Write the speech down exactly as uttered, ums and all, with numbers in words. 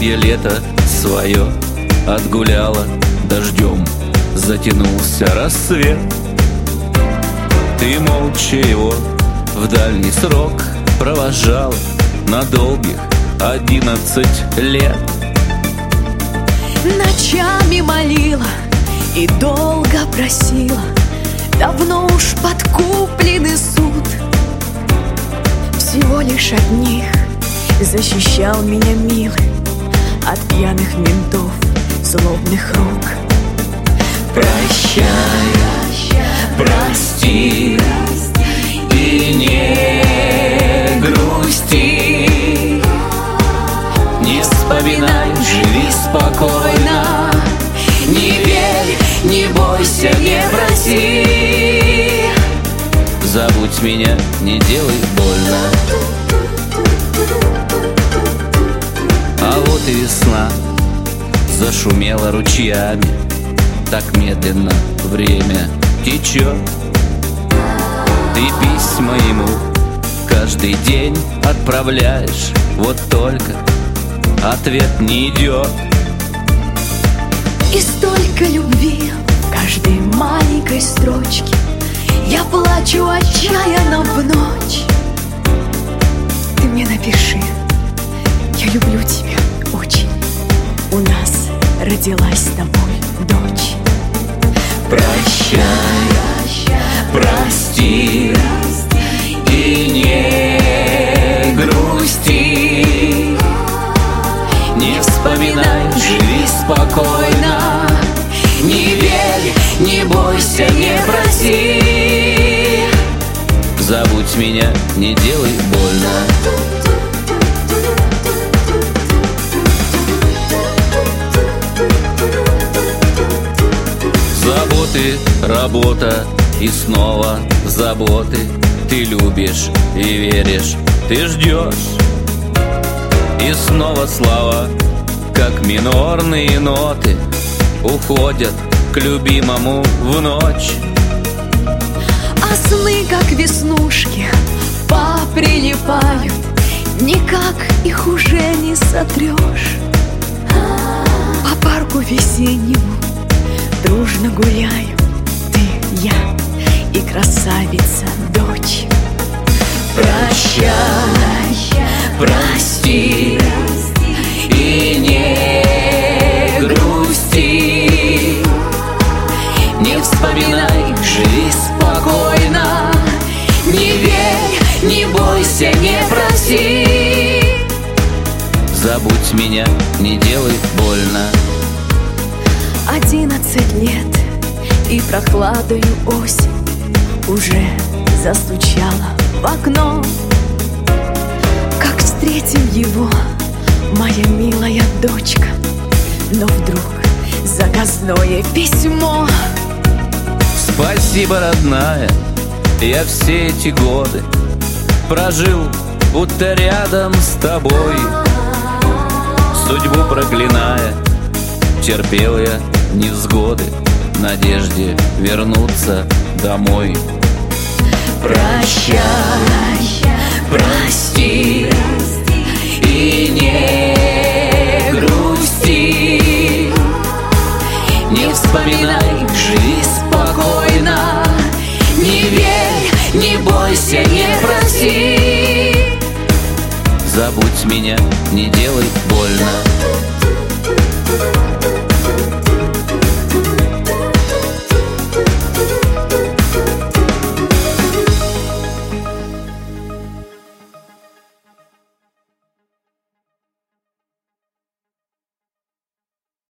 Бабье лето свое отгуляло дождем, затянулся рассвет. Ты молча его в дальний срок провожала на долгих одиннадцать лет. Ночами молила и долго просила, давно уж подкупленный суд. Всего лишь от них защищал меня милый от пьяных ментов, злобных рук. Прощай, прости и не грусти, не вспоминай, живи спокойно, не верь, не бойся, не проси. Забудь меня, не делай больно. А вот и весна зашумела ручьями, так медленно время течет. Ты письма ему каждый день отправляешь, вот только ответ не идет. И столько любви в каждой маленькой строчке, я плачу отчаянно в ночь. Ты мне напиши, я люблю тебя очень, у нас родилась с тобой дочь. Прощай, прости и не грусти, не вспоминай, живи спокойно, не верь, не бойся, не проси. Забудь меня, не делай больно. Заботы, работа и снова заботы. Ты любишь и веришь, ты ждешь. И снова слова, как минорные ноты, уходят к любимому в ночь. А сны, как веснушки, поприлипают, никак их уже не сотрешь. По парку весеннему дружно гуляем ты, я и красавица дочь. Прощай, прости и не грусти, не вспоминай, живи спокойно, не верь, не бойся, не проси. Забудь меня, не делай больно. Одиннадцать лет, и прохладою осень уже застучала в окно. Как встретим его, моя милая дочка, но вдруг заказное письмо. Спасибо, родная, я все эти годы прожил, будто рядом с тобой. Судьбу проклиная, терпел я невзгоды в надежде вернуться домой. Прощай, прости и не грусти, не вспоминай, живи спокойно, не верь, не бойся, не проси. Забудь меня, не делай больно.